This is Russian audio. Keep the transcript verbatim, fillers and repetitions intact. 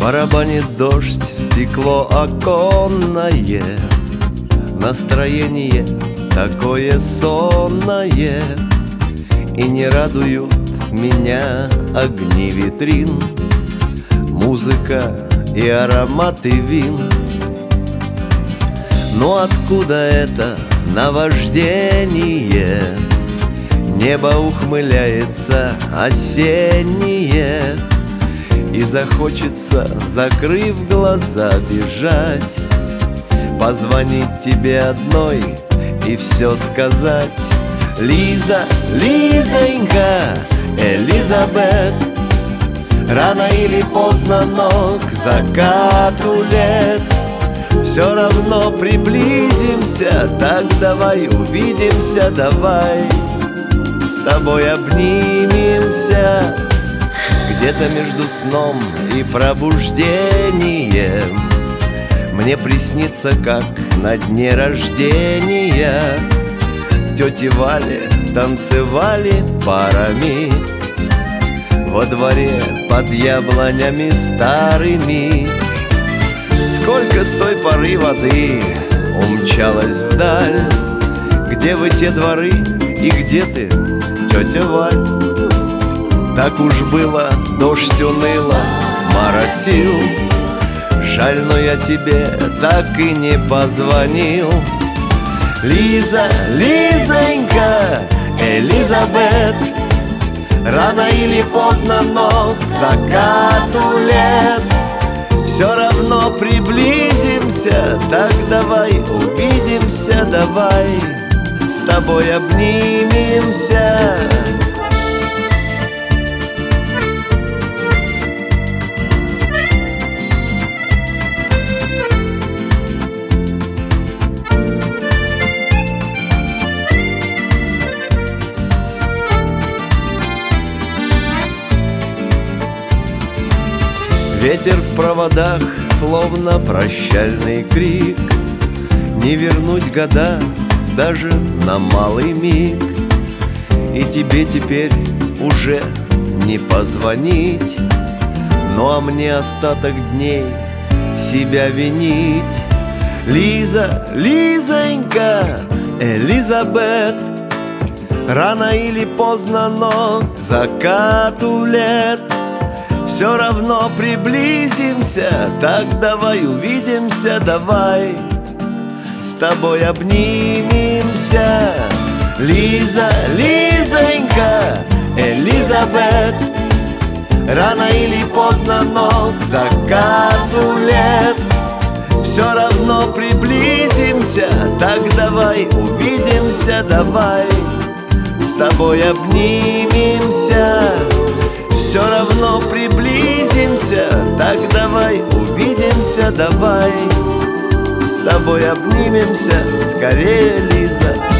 Барабанит дождь в стекло оконное, настроение такое сонное, и не радуют меня огни витрин, музыка и ароматы вин. Но откуда это наваждение? Небо ухмыляется осеннее, и захочется, закрыв глаза, бежать, позвонить тебе одной и все сказать. Лиза, Лизонька, Элизабет, рано или поздно, но к закату лет все равно приблизимся, так давай увидимся, давай с тобой обнимемся. Где-то между сном и пробуждением мне приснится, как на дне рождения тети Вали танцевали парами во дворе под яблонями старыми. Сколько с той поры воды умчалась вдаль, где вы те дворы и где ты, тетя Валь? Так уж было, дождь уныло моросил, жаль, но я тебе так и не позвонил. Лиза, Лизонька, Элизабет, рано или поздно, но к закату лет все равно приблизимся, так давай увидимся, давай с тобой обнимемся. Ветер в проводах, словно прощальный крик, не вернуть года даже на малый миг. И тебе теперь уже не позвонить, ну а мне остаток дней себя винить. Лиза, Лизонька, Элизабет, рано или поздно, но к закату лет все равно приблизимся, так давай увидимся, давай с тобой обнимемся. Лиза, Лизонька, Элизабет, рано или поздно, но к закату лет все равно приблизимся, так давай увидимся, давай с тобой обнимемся. Все равно приблизимся, так давай увидимся, давай с тобой обнимемся, скорее, Лиза.